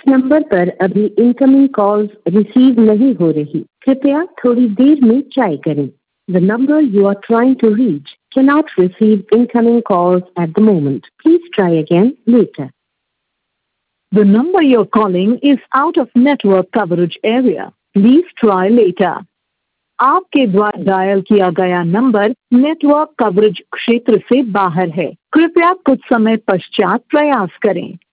Number पर अभी incoming calls receive नहीं हो रही, कृपया थोड़ी देर में ट्राई करें। The number you are trying to reach cannot receive incoming calls at the moment. Please try again later. The number you're calling is out of network coverage area. Please try later. आपके द्वारा dial किया गया number network coverage क्षेत्र से बाहर है, कृपया कुछ समय पश्चात प्रयास करें।